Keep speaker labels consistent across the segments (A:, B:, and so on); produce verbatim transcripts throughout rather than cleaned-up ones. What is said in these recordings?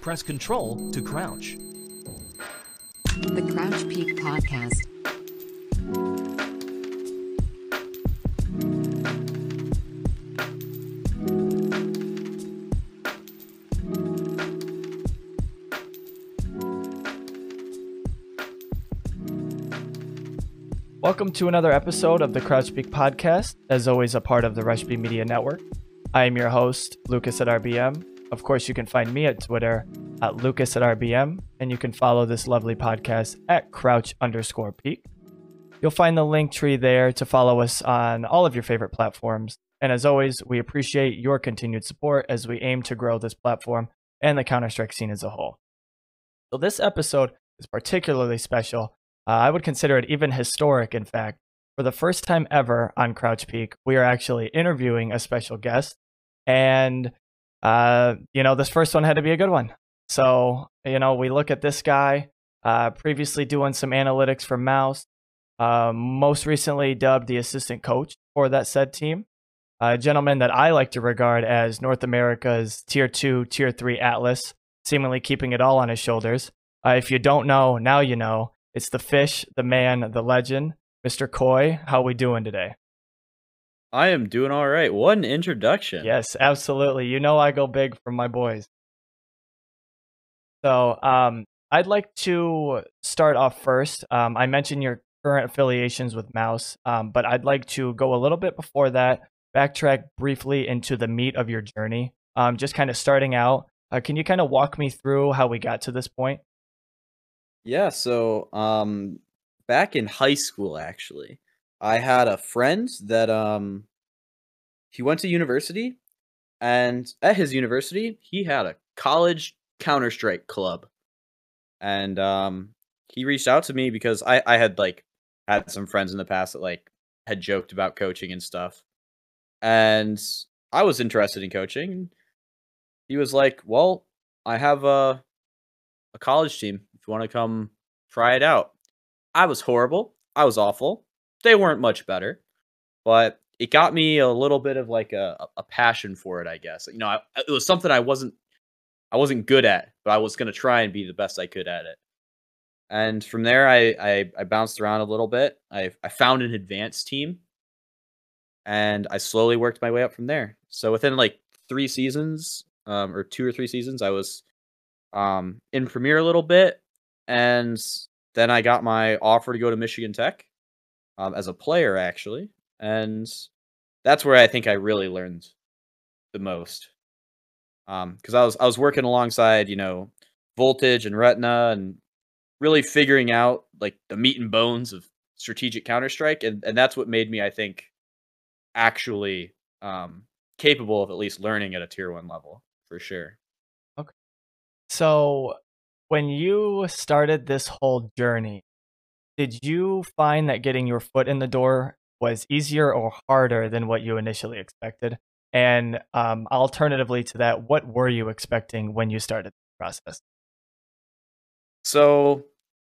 A: press Control to crouch.
B: The Crouch Peak Podcast.
C: Welcome to another episode of the Crouch Peak Podcast, as always a part of the Rushby Media Network. I am your host, Lucas at R B M. Of course, you can find me at Twitter at Lucas at R B M, and you can follow this lovely podcast at Crouch underscore Peak. You'll find the link tree there to follow us on all of your favorite platforms. And as always, we appreciate your continued support as we aim to grow this platform and the Counter-Strike scene as a whole. So this episode is particularly special. Uh, I would consider it even historic, in fact. For the first time ever on Crouch Peak, we are actually interviewing a special guest. And, uh, you know, this first one had to be a good one. So, you know, we look at this guy, uh, previously doing some analytics for Mouse, uh, most recently dubbed the assistant coach for that said team. A gentleman that I like to regard as North America's tier two, tier three Atlas, seemingly keeping it all on his shoulders. Uh, if you don't know, now you know. It's the fish, the man, the legend, Mister Coy. How we doing today?
D: I am doing all right. What an introduction.
C: Yes, absolutely. You know I go big for my boys. So um, I'd like to start off first. Um, I mentioned your current affiliations with Mouse, um, but I'd like to go a little bit before that, backtrack briefly into the meat of your journey. Um, just kind of starting out. Uh, can you kind of walk me through how we got to this point?
D: Yeah, so um back in high school actually, I had a friend that um he went to university, and at his university, he had a college Counter-Strike club. And um he reached out to me because I I had like had some friends in the past that like had joked about coaching and stuff. And I was interested in coaching. He was like, "Well, I have a a college team. If you want to come try it out." I was horrible. I was awful. They weren't much better, but it got me a little bit of like a, a passion for it, I guess. You know, I, it was something I wasn't I wasn't good at, but I was going to try and be the best I could at it. And from there, I, I I bounced around a little bit. I I found an advanced team, and I slowly worked my way up from there. So within like three seasons, um, or two or three seasons, I was um, in Premier a little bit, and then I got my offer to go to Michigan Tech um, as a player, actually, and that's where I think I really learned the most. Um, because I was I was working alongside, you know, Voltage and Retina, and really figuring out like the meat and bones of strategic Counter Strike, and and that's what made me, I think, actually um, capable of at least learning at a tier one level for sure.
C: Okay. So when you started this whole journey, did you find that getting your foot in the door was easier or harder than what you initially expected? And um, alternatively to that, what were you expecting when you started the process?
D: So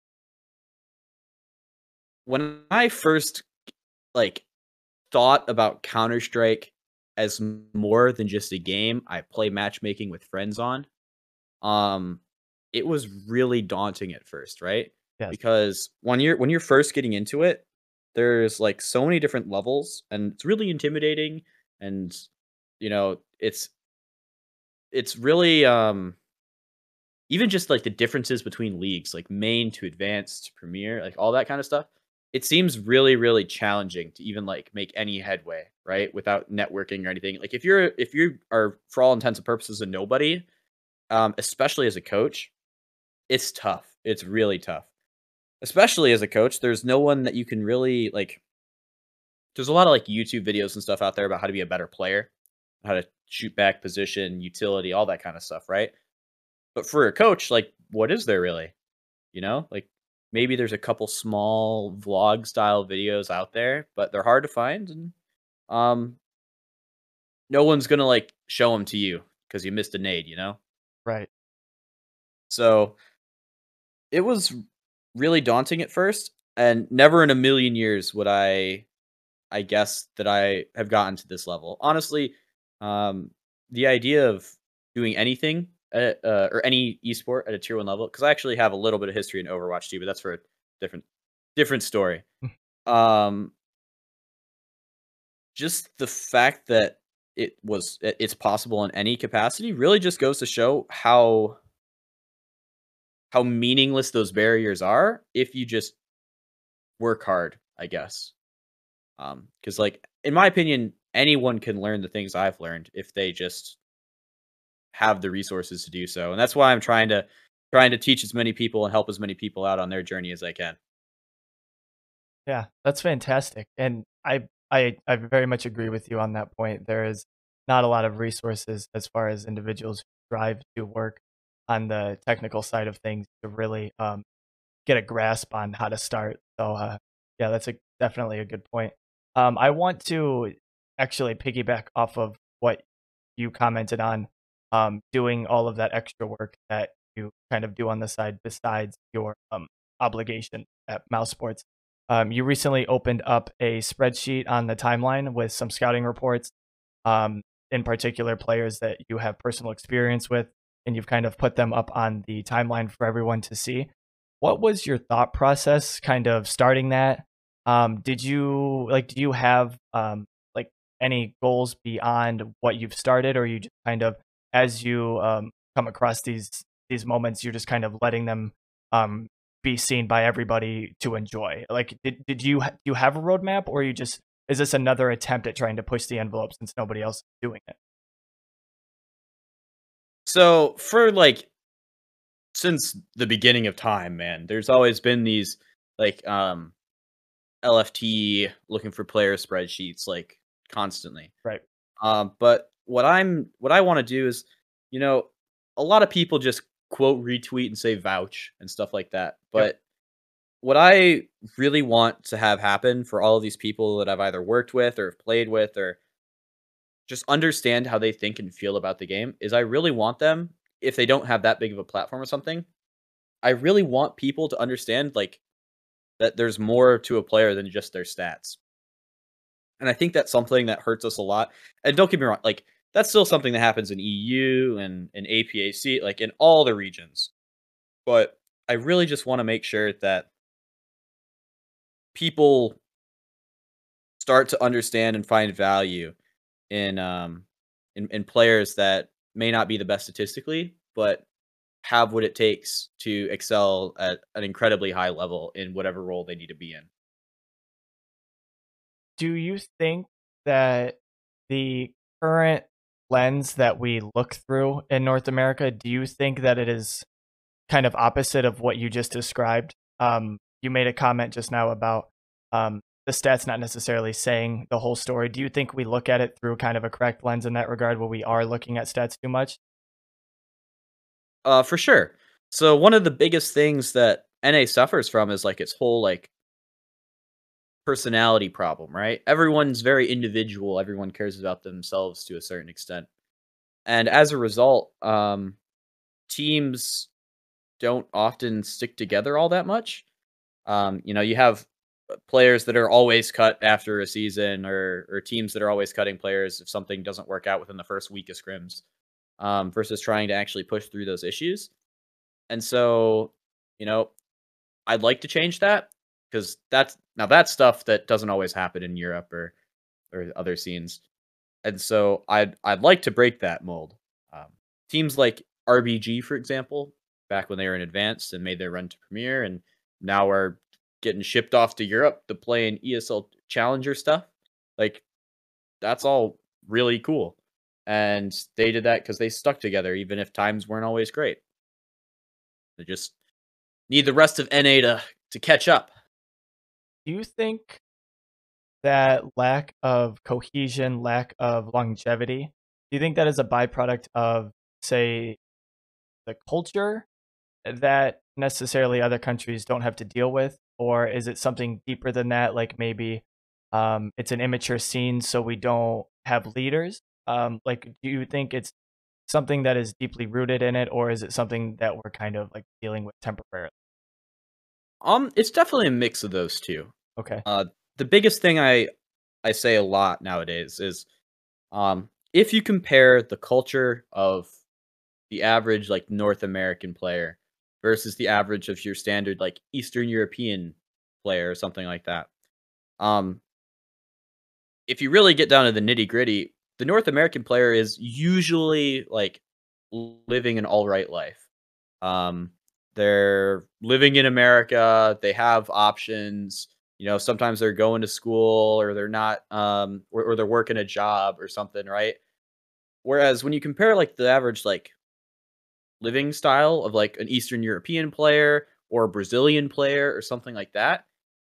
D: when I first like thought about Counter Strike as m- more than just a game I play matchmaking with friends on, um, it was really daunting at first, right?
C: Yes.
D: Because when you're when you're first getting into it, there's like so many different levels, and it's really intimidating. And you know, it's it's really um even just like the differences between leagues, like main to advanced to premier, like all that kind of stuff. It seems really, really challenging to even like make any headway, right? Without networking or anything. Like if you're if you are for all intents and purposes a nobody, um, especially as a coach, it's tough. It's really tough. Especially as a coach, there's no one that you can really like. There's a lot of like YouTube videos and stuff out there about how to be a better player, how to shoot back position, utility, all that kind of stuff, right? But for a coach, like, what is there really? You know, like maybe there's a couple small vlog style videos out there, but they're hard to find, and um, no one's gonna like show them to you because you missed a nade, you know.
C: Right.
D: So it was really daunting at first, and never in a million years would I, I guess that I have gotten to this level. Honestly, um, the idea of doing anything at, uh, or any esport at a tier one level, because I actually have a little bit of history in Overwatch too, but that's for a different different story. Um, just the fact that it was it- it's possible in any capacity really just goes to show how how meaningless those barriers are if you just work hard, I guess. Um, because like in my opinion, anyone can learn the things I've learned if they just have the resources to do so. And that's why I'm trying to trying to teach as many people and help as many people out on their journey as I can.
C: Yeah, that's fantastic. And I I I very much agree with you on that point. There is not a lot of resources as far as individuals who strive to work on the technical side of things to really um, get a grasp on how to start. So uh, yeah, that's a definitely a good point. Um, I want to actually piggyback off of what you commented on, um, doing all of that extra work that you kind of do on the side besides your um, obligation at Mouse Sports. Um, you recently opened up a spreadsheet on the timeline with some scouting reports, um, in particular players that you have personal experience with, and you've kind of put them up on the timeline for everyone to see. What was your thought process kind of starting that? Um, did you like, do you have um, like any goals beyond what you've started, or you just kind of, as you um, come across these these moments, you're just kind of letting them um, be seen by everybody to enjoy? Like, did, did you ha- do you have a roadmap, or you just, is this another attempt at trying to push the envelope since nobody else is doing it?
D: So for like since the beginning of time, man, there's always been these like um L F T looking for player spreadsheets like constantly.
C: Right.
D: Um, but what I'm what I want to do is, you know, a lot of people just quote retweet and say vouch and stuff like that.
C: Yep.
D: But what I really want to have happen for all of these people that I've either worked with or have played with or just understand how they think and feel about the game is I really want them, if they don't have that big of a platform or something, I really want people to understand like that there's more to a player than just their stats. And I think that's something that hurts us a lot. And don't get me wrong, like that's still something that happens in E U and in A P A C, like in all the regions. But I really just want to make sure that people start to understand and find value in um in, in players that may not be the best statistically, but have what it takes to excel at an incredibly high level in whatever role they need to be in.
C: Do you think that the current lens that we look through in North America, do you think that it is kind of opposite of what you just described? Um, you made a comment just now about um, the stats not necessarily saying the whole story. Do you think we look at it through kind of a correct lens in that regard, where we are looking at stats too much?
D: Uh, for sure. So one of the biggest things that N A suffers from is like its whole like personality problem, right? Everyone's very individual. Everyone cares about themselves to a certain extent, and as a result, um, teams don't often stick together all that much. Um, you know, you have uh, players that are always cut after a season, or or teams that are always cutting players if something doesn't work out within the first week of scrims, um, versus trying to actually push through those issues. And so, you know, I'd like to change that because that's now that's stuff that doesn't always happen in Europe or or other scenes. And so I'd I'd like to break that mold. Um, Teams like R B G, for example, back when they were in advanced and made their run to Premier, and now are getting shipped off to Europe to play in E S L Challenger stuff. Like that's all really cool, and they did that because they stuck together, even if times weren't always great. They just need the rest of N A to to catch up.
C: Do you think that lack of cohesion, lack of longevity, do you think that is a byproduct of, say, the culture that necessarily other countries don't have to deal with? Or is it something deeper than that? Like maybe um, it's an immature scene, so we don't have leaders? Um, like, do you think it's something that is deeply rooted in it, or is it something that we're kind of like dealing with temporarily?
D: Um, it's definitely a mix of those two.
C: Okay.
D: Uh, the biggest thing I I say a lot nowadays is, um, if you compare the culture of the average like North American player versus the average of your standard like Eastern European player or something like that. Um, if you really get down to the nitty gritty, the North American player is usually like living an all right life. Um, they're living in America. They have options. You know, sometimes they're going to school or they're not, um, or, or they're working a job or something, right? Whereas when you compare like the average like living style of like an Eastern European player or a Brazilian player or something like that,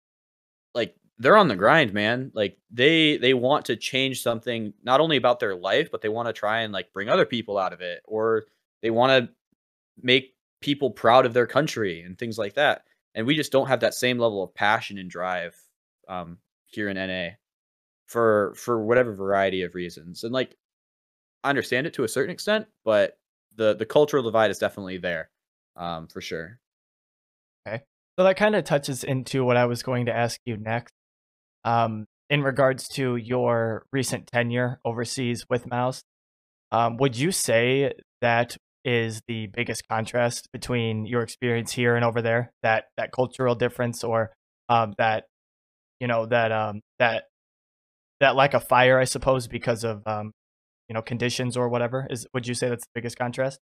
D: like they're on the grind, man. Like they they want to change something not only about their life, but they want to try and like bring other people out of it, or they want to make people proud of their country and things like that. And we just don't have that same level of passion and drive um, here in N A for for whatever variety of reasons. And like I understand it to a certain extent, but the the cultural divide is definitely there, um, for sure.
C: Okay. So that kind of touches into what I was going to ask you next. Um, in regards to your recent tenure overseas with Mouse, um, would you say that is the biggest contrast between your experience here and over there? That that cultural difference, or um, that you know that um, that that lack of fire, I suppose, because of um, you know conditions or whatever. Is would you say that's the biggest contrast?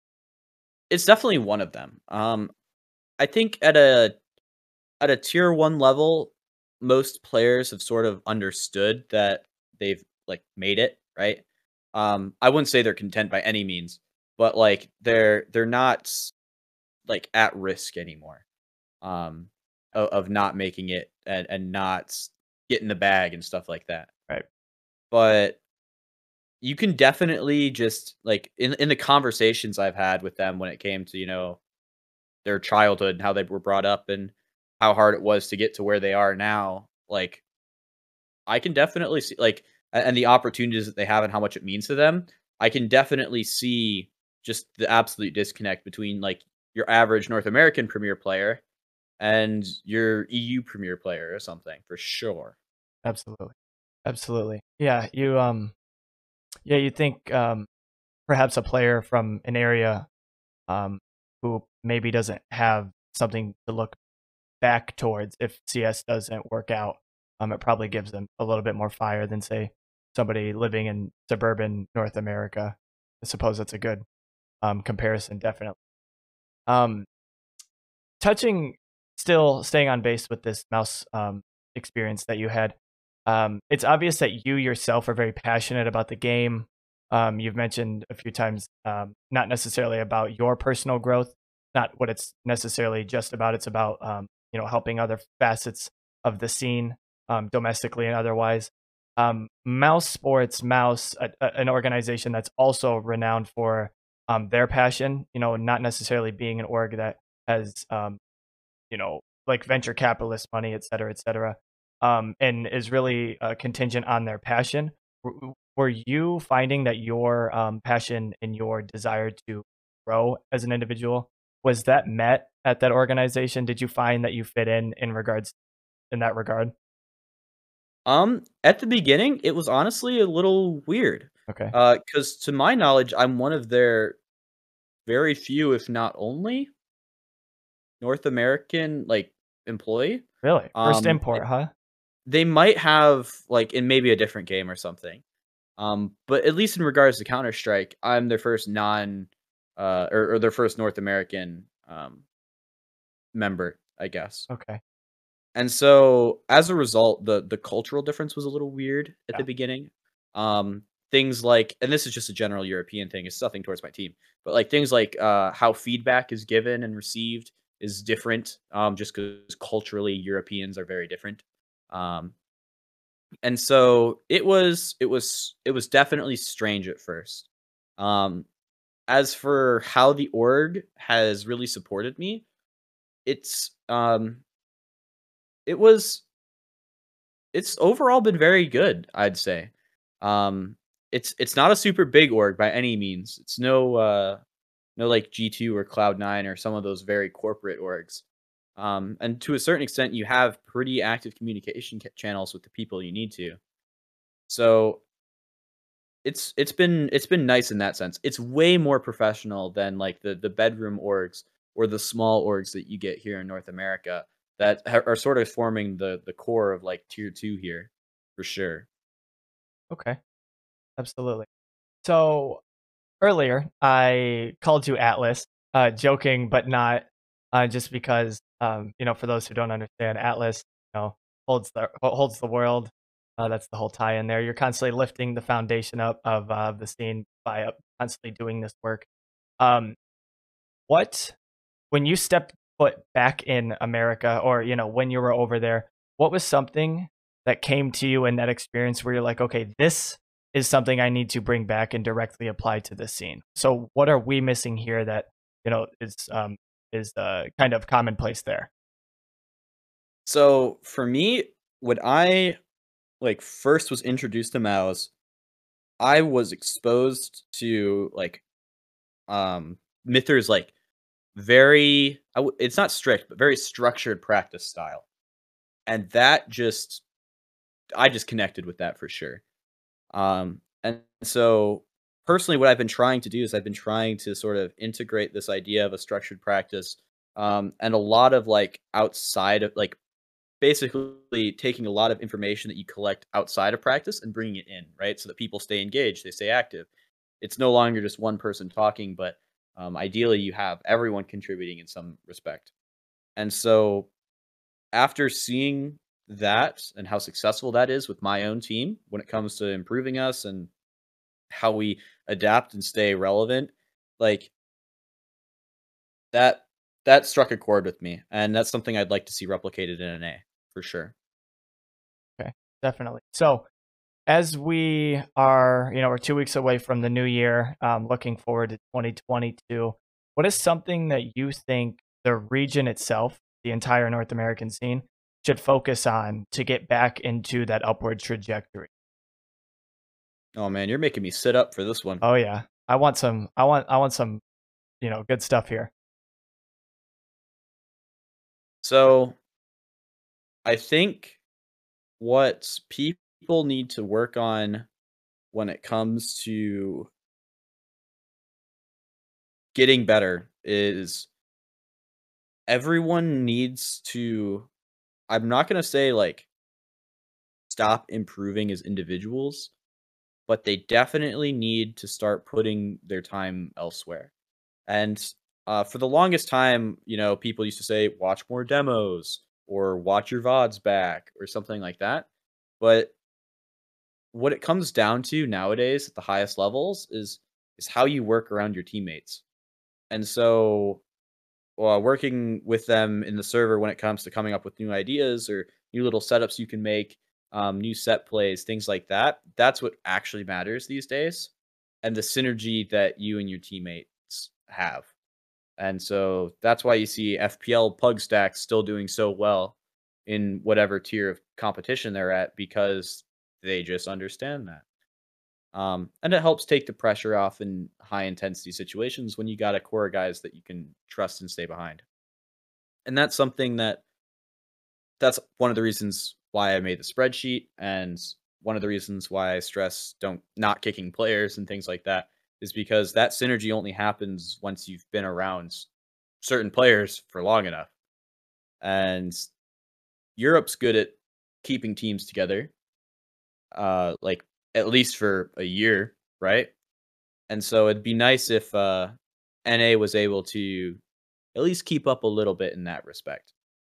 D: It's definitely one of them. Um, I think at a at a tier one level, most players have sort of understood that they've like made it, right? Um, I wouldn't say they're content by any means, but like they're they're not like at risk anymore. Um, of, of not making it and and not getting the bag and stuff like that.
C: Right.
D: But you can definitely just like in in the conversations I've had with them when it came to, you know, their childhood and how they were brought up and how hard it was to get to where they are now, like I can definitely see like a- and the opportunities that they have and how much it means to them. I can definitely see just the absolute disconnect between like your average North American premier player and your E U premier player or something for sure.
C: Absolutely. Absolutely. Yeah. You um. Yeah. You think um perhaps a player from an area um who maybe doesn't have something to look back towards if C S doesn't work out, um, it probably gives them a little bit more fire than say somebody living in suburban North America. I suppose that's a good um, comparison, definitely. Um, touching, still staying on base with this mouse um, experience that you had. Um, it's obvious that you yourself are very passionate about the game. Um, you've mentioned a few times, um, not necessarily about your personal growth, not what it's necessarily just about. It's about um, you know helping other facets of the scene, um, domestically and otherwise. Um, Mouse Sports, Mouse, a, a- an organization that's also renowned for um, their passion. You know, not necessarily being an org that has um, you know, like venture capitalist money, et cetera, et cetera, um, and is really uh, contingent on their passion. W- Were you finding that your um, passion and your desire to grow as an individual was that met at that organization? Did you find that you fit in in regards in that regard?
D: Um, at the beginning, it was honestly a little weird.
C: Okay,
D: Uh, because to my knowledge, I'm one of their very few, if not only, North American like employee.
C: really, first
D: Um,
C: import, huh?
D: they might have like in maybe a different game or something. Um, but at least in regards to Counter Strike, I'm their first non, uh, or, or their first North American um member, I guess.
C: Okay,
D: And so as a result, the the cultural difference was a little weird at
C: yeah,
D: the beginning. Um, things like, and this is just a general European thing, it's nothing towards my team, but like things like uh, how feedback is given and received is different. Um, just because culturally Europeans are very different. Um, and so it was it was it was definitely strange at first. Um, as for how the org has really supported me, it's um it was it's overall been very good, I'd say. Um, it's it's not a super big org by any means. It's no uh no like G two or Cloud nine or some of those very corporate orgs. Um, and to a certain extent, you have pretty active communication ca- channels with the people you need to. So it's it's been it's been nice in that sense. It's way more professional than like the the bedroom orgs or the small orgs that you get here in North America that ha- are sort of forming the the core of like tier two here for sure.
C: Okay, absolutely. So earlier, I called you Atlas, uh, joking but not, uh, just because, um, you know, for those who don't understand, Atlas, you know, holds the ho- holds the world. Uh, that's the whole tie in there. You're constantly lifting the foundation up of uh, the scene by uh, constantly doing this work. Um, what when you stepped foot back in America, or you know, when you were over there, what was something that came to you in that experience where you're like, okay, this is something I need to bring back and directly apply to this scene. So what are we missing here that, you know, is um is uh, kind of commonplace there?
D: So for me, when I like first was introduced to MOUs, I was exposed to like um Mither's like very I w- it's not strict, but very structured practice style. And that just I just connected with that for sure. Um, and so personally, what I've been trying to do is I've been trying to sort of integrate this idea of a structured practice, um, and a lot of like outside of like basically taking a lot of information that you collect outside of practice and bringing it in, right? So that people stay engaged, they stay active. It's no longer just one person talking, but um, ideally you have everyone contributing in some respect. And so after seeing that and how successful that is with my own team when it comes to improving us and how we adapt and stay relevant, like that that struck a chord with me, and that's something I'd like to see replicated in an A for sure.
C: Okay, definitely. So as we are, you know, we're two weeks away from the new year, um, looking forward to twenty twenty-two. What is something that you think the region itself, the entire North American scene, should focus on to get back into that upward trajectory?
D: Oh man, you're making me sit up for this one.
C: Oh yeah, I want some. I want. I want some. You know, good stuff here.
D: So I think what people need to work on when it comes to getting better is everyone needs to I'm not going to say like stop improving as individuals, but they definitely need to start putting their time elsewhere. And uh, for the longest time, you know, people used to say, watch more demos or watch your V O Ds back or something like that. But what it comes down to nowadays at the highest levels is is how you work around your teammates. And so uh, working with them in the server when it comes to coming up with new ideas or new little setups you can make, um, new set plays, things like that. That's what actually matters these days, and the synergy that you and your teammates have. And so that's why you see F P L Pug Stacks still doing so well in whatever tier of competition they're at because they just understand that. Um, and it helps take the pressure off in high intensity situations when you got a core of guys that you can trust and stay behind. And that's something that that's one of the reasons why I made the spreadsheet and one of the reasons why I stress don't not kicking players and things like that is because that synergy only happens once you've been around s- certain players for long enough. And Europe's good at keeping teams together, uh, like at least for a year, right? And so it'd be nice if uh, N A was able to at least keep up a little bit in that respect.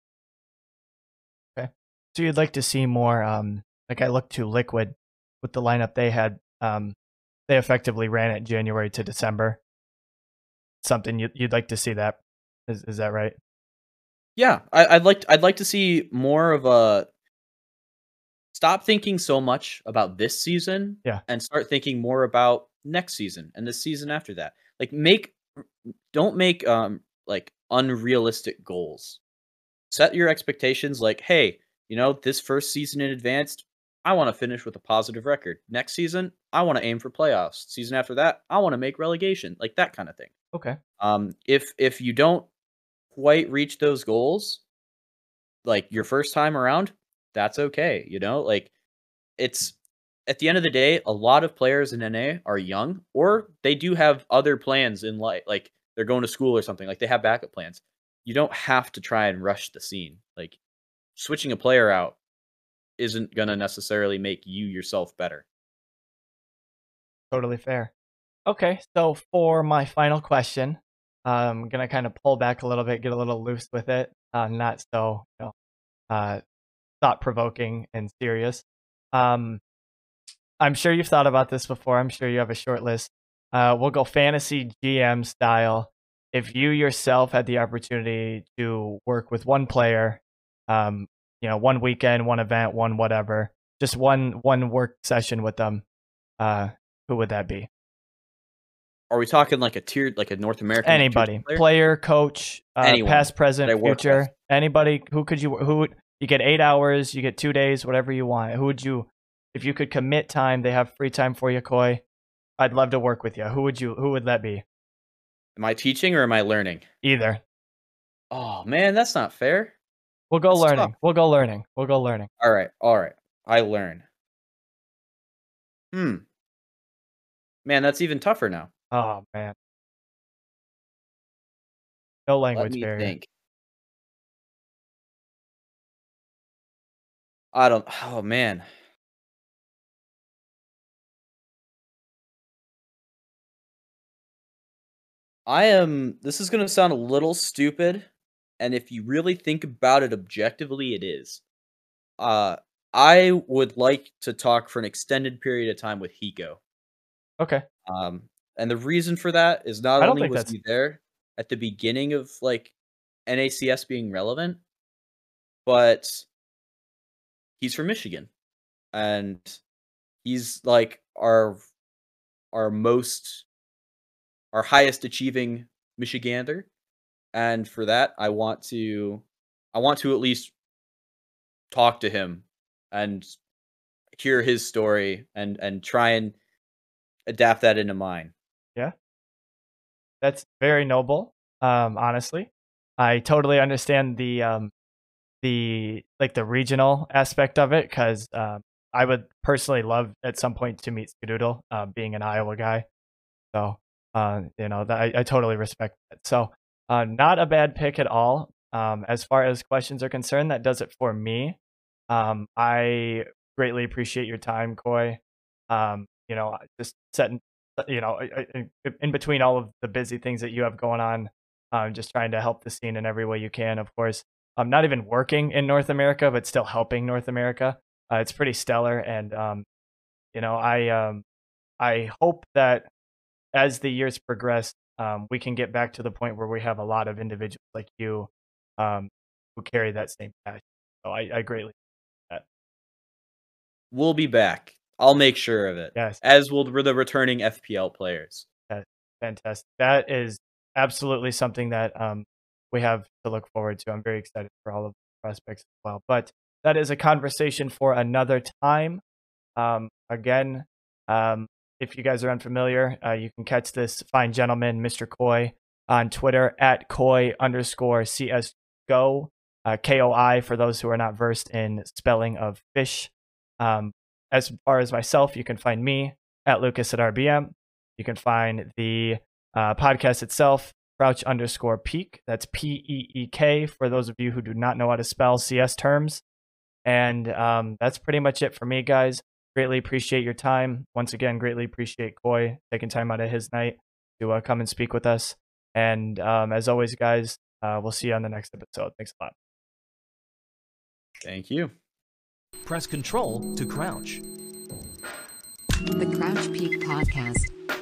C: Okay. So you'd like to see more. Um, like I looked to Liquid with the lineup they had. Um, they effectively ran it January to December. Something you'd, you'd like to see that. Is is that right?
D: Yeah, I, I'd like I'd like to see more of a stop thinking so much about this season
C: Yeah.
D: and start thinking more about next season and the season after that. Like make don't make um like unrealistic goals. Set your expectations like, hey, you know, this first season in advanced, I want to finish with a positive record. Next season, I want to aim for playoffs. Season after that, I want to make relegation. Like that kind of thing.
C: Okay.
D: Um if if you don't quite reach those goals, like your first time around, that's okay, you know? Like it's at the end of the day, a lot of players in N A are young, or they do have other plans in life, like they're going to school or something. Like they have backup plans. You don't have to try and rush the scene. Like switching a player out isn't gonna necessarily make you yourself better.
C: Totally fair. Okay, so for my final question, I'm gonna kind of pull back a little bit, get a little loose with it, uh, not so you know, uh, thought-provoking and serious. Um, I'm sure you've thought about this before. I'm sure you have a short list. Uh, we'll go fantasy G M style. If you yourself had the opportunity to work with one player, um, you know, one weekend, one event, one whatever, just one one work session with them, uh, who would that be?
D: Are we talking like a tiered, like a North American tier
C: Anybody,
D: player?
C: player, coach, uh,
D: Anyone
C: past,
D: that I
C: present,
D: work
C: future.
D: with.
C: Anybody who could you who would you get eight hours, you get two days, whatever you want. Who would you, if you could commit time, they have free time for you, Koi. I'd love to work with you. Who would you? Who would that be?
D: Am I teaching or am I learning?
C: Either.
D: Oh man, that's not fair.
C: We'll go
D: That's
C: learning.
D: tough.
C: We'll go learning. We'll go learning.
D: All right, all right. I learn. Hmm. Man, that's even tougher now.
C: Oh man. No
D: Let
C: language
D: me
C: barrier.
D: think. I don't. Oh man. I am. This is gonna sound a little stupid, and if you really think about it objectively, it is. Uh, I would like to talk for an extended period of time with Hiko.
C: Okay.
D: Um, and the reason for that is not
C: I don't
D: only
C: think
D: was
C: that's
D: he there at the beginning of like N A C S being relevant, but he's from Michigan, and he's like our our most our highest achieving Michigander, and for that, I want to I want to at least talk to him and hear his story and and try and adapt that into mine.
C: yeah. That's very noble. Um, honestly, I totally understand the um the like the regional aspect of it because um I would personally love at some point to meet Skadoodle, uh, being an Iowa guy. So uh, you know that I, I totally respect it. So uh, not a bad pick at all. Um, as far as questions are concerned, that does it for me. Um, I greatly appreciate your time, Koi. Um, you know, just setting, you know, I- I- in between all of the busy things that you have going on, um, just trying to help the scene in every way you can. Of course, I'm not even working in North America, but still helping North America. Uh, it's pretty stellar, and um, you know, I um, I hope that as the years progress, um, we can get back to the point where we have a lot of individuals like you um, who carry that same passion. So I, I greatly that.
D: We'll be back. I'll make sure of it.
C: Yes,
D: As will the returning F P L players.
C: that's fantastic. That is absolutely something that um, we have to look forward to. I'm very excited for all of the prospects as well. But that is a conversation for another time. Um, again, um, if you guys are unfamiliar, uh, you can catch this fine gentleman, Mister Koi, on Twitter at Koi underscore C S G O, uh, K O I for those who are not versed in spelling of fish. Um, as far as myself, you can find me at Lucas at R B M. You can find the uh, podcast itself, Crouch underscore Peak. That's P E E K for those of you who do not know how to spell C S terms. And um, that's pretty much it for me, guys. Greatly appreciate your time. Once again, greatly appreciate Koi taking time out of his night to uh, come and speak with us. And um, as always, guys, uh, we'll see you on the next episode. Thanks a lot.
D: Thank you.
A: Press Control to crouch.
B: The Crouch Peak Podcast.